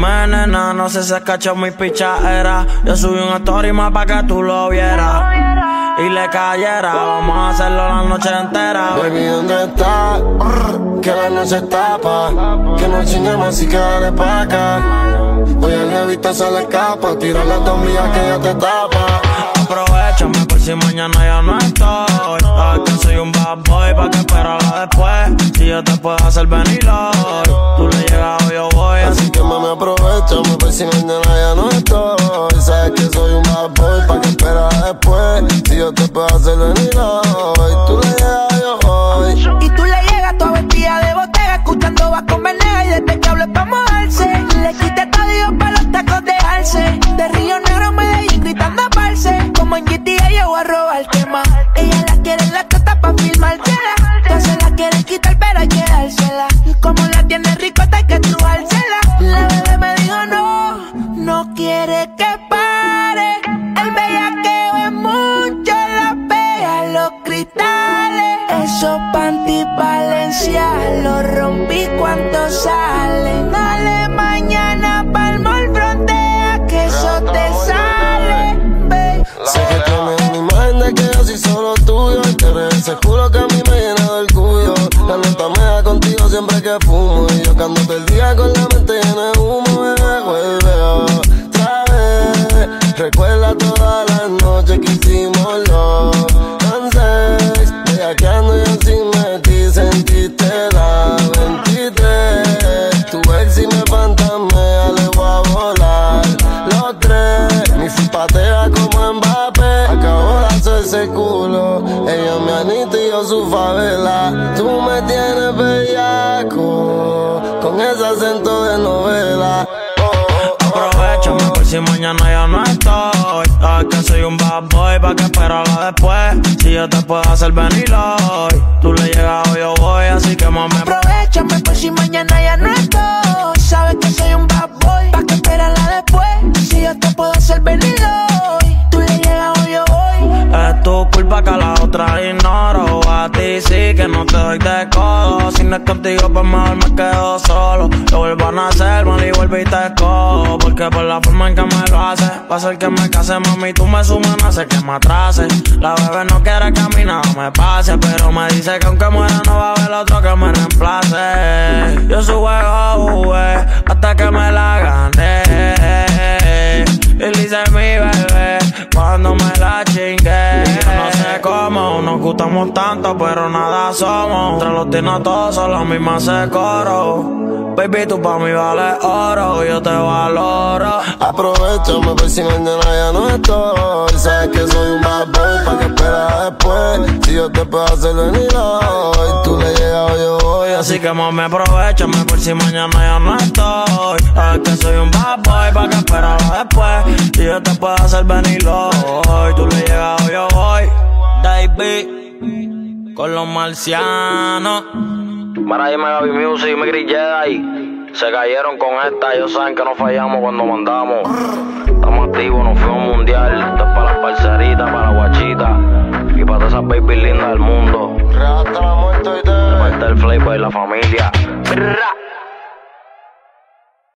Dime, nena, no sé si has cachado mi pichadera. Yo subí una story más pa' que tú lo vieras y le cayera. Vamos a hacerlo la noche entera. Baby, ¿dónde estás? Que la noche tapa. Que no chingamos y que dale pa' acá. Hoy el jevito se le escapa. Tira la tomilla que ya te tapa. Aprovechame por si mañana ya no estoy. Sabes que soy un bad boy, pa' que esperarla después. Si yo te puedo hacer venir hoy, tú le llegas o yo voy. Así que mami, aprovechame por si mañana ya no estoy. Sabes que soy un bad boy, pa' que esperarla después. Si yo te puedo hacer venir hoy, tú le llegas o yo voy. Y tú le llegas toda vestida de botella, escuchando va con Venega. Y desde que hable pa' mojarse, le quité todo Dios pa' los tacos de alce. De Río Negro a Medellín gritando parce. Como en GTA llegó a robar tema. Ella la quiere en la teta pa' filmársela. Todas se la quieren quitar pero hay que dársela. Y como la tiene ricota hay que trujársela. La bebé me dijo no, no quiere que pare. El bellaqueo es mucho, la pega los cristales. Esos panty Valencia los rompí cuando salen. Dale mañana pa'l mall frontea que eso te sale, babe. Sé que tienes una imagen de que yo soy solo tuyo. Y te regreses, juro que a mí me llena de orgullo. La nota me da contigo siempre que fumo. Y yo cando todo el día con la mente llena de humo. Bebé, vuelve otra vez. Recuerda todas las noches que hicimos los dances. Bellaqueando y así me di, sentiste la 23. Tu ex si me fantasmea, le voy a volar los tres. Mi simpatea como Mbappé, acabo de hacerse culo. Ella me anita y yo su favela. Tú me tienes bellaco, con ese acento de novela. Aprovechame por si mañana ya no estoy. Sabes que soy un bad boy, pa' que esperarla después. Si yo te puedo hacer venir hoy, tú le llegas o yo voy. Así que mami, aprovechame por si mañana ya no estoy. Sabes que soy un bad boy, pa' que esperarla después. Si yo te puedo hacer venir hoy, tú le llegas o yo voy. es tu culpa que a la otra ignoro. A ti sí que no te doy de codo. Si no es contigo pues mejor me quedo solo. Lo vuelvo a nacer, mal y vuelvo y te cojo. Porque por la forma en que me lo hace, va a ser que me case, mami, tú me sumas, no hace que me atrase. La bebé no quiere que a mí nada me pase, pero me dice que aunque muera no va a haber otro que me reemplace. Yo su juego jugué hasta que me la gané. Y le hice mi bebé cuando me la chingué. Yo no sé cómo nos gustamos tanto, pero nada somos. Entre los tinos todos son los mismos se coro. Baby, tú pa' mí vales oro, yo te valoro. Aprovechame por si mañana ya no estoy. Sabes que soy un bad boy, pa' que esperas después. Si yo te puedo hacer venir hoy, tú le llegas o yo voy. Así que mami, aprovechame por si mañana ya no estoy. Sabes que soy un bad boy, pa' que esperarla después. Si yo te puedo hacer venir hoy, tú le llegas o yo voy. David, con los marcianos. Mara y Gaby Music y me grillé ahí. Se cayeron con esta, ellos saben que no fallamos cuando mandamos. Estamos activos, nos fuimos mundial. Esto es para las parceritas, para la guachita y para todas esas baby lindas del mundo. Hasta la muerte y De parte del Flavor y la familia.